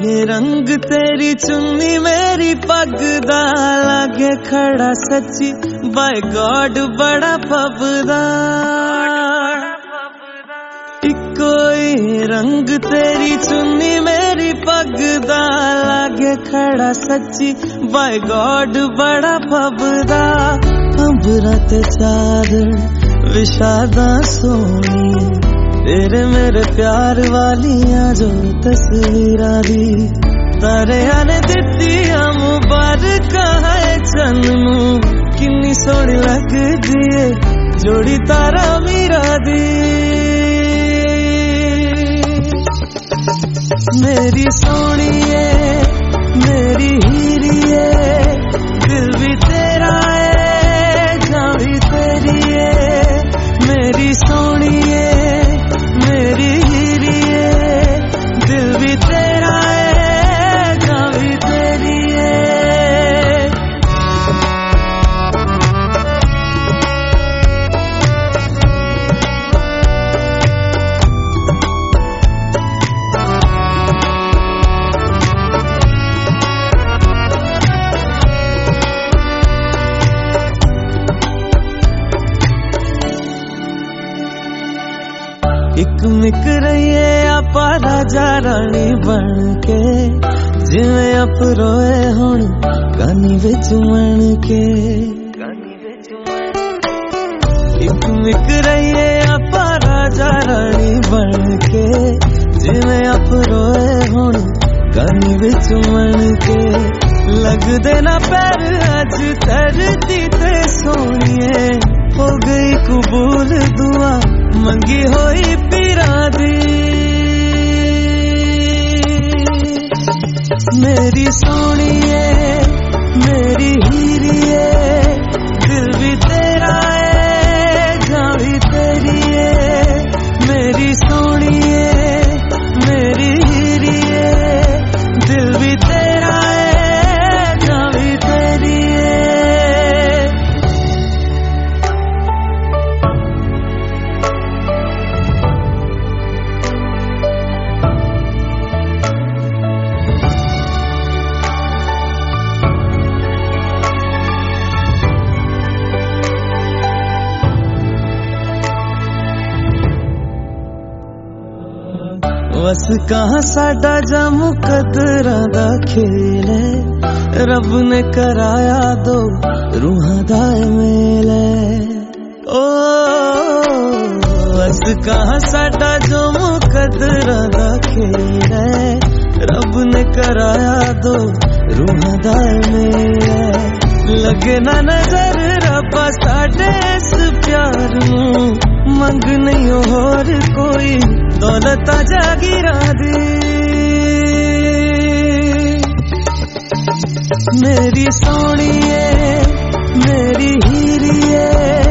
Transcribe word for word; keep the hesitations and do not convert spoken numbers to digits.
कोई रंग तेरी चुन्नी मेरी पग दा लागे खड़ा सच्ची बाय गॉड बड़ा फबदा। कोई रंग तेरी चुन्नी मेरी पग दा लागे खड़ा सच्ची बाय गॉड बड़ा फबदा। अंबरा ते चादर विशादा सोनी तेरे मेरे प्यार वालियां जो तस्वीरां दी तारियां ने दित्तियां मुबारक है चन्नू किन्नी सोहनी लगदी है जोड़ी तारा मीरा दी। मेरी सोहणीए मेरी हीरीए दिल भी तेरा है जान भी तेरी है। मेरी सोहणीए मेरी हीरीए दिल भी तेरा है जान भी तेरी है। एक मिक रहिए आपा राजा रानी बन के जिवें आप रोए हुण कानी विच मन के। एक मिक रहिए आपा राजा रानी बन के जिवें आप रोए हुण कानी विच मन के। लगदे ना पैर अज धरती ते सोहणीए हो गई कबूल दुआ मंगी होई पीरा दी। मेरी सोहणीए मेरी हीरीए दिल भी तेरा है जान भी तेरी है। मेरी सोहणीए मेरी हीरीए दिल भी तेरा है जान भी तेरी है। बस कहाँ साडा जामू कदरा दा खेल है रब ने कराया दो रूहां दा मेल है। ओ बस कहाँ साडा जामू कदरा दा खेल है रब ने कराया दो रूहां दा मेल है। लगे ना नजर रब्बा साडे इस प्यार नू मंग नहीं होर कोई दौलत जागीरा दी। मेरी सोहणीए मेरी हीरीए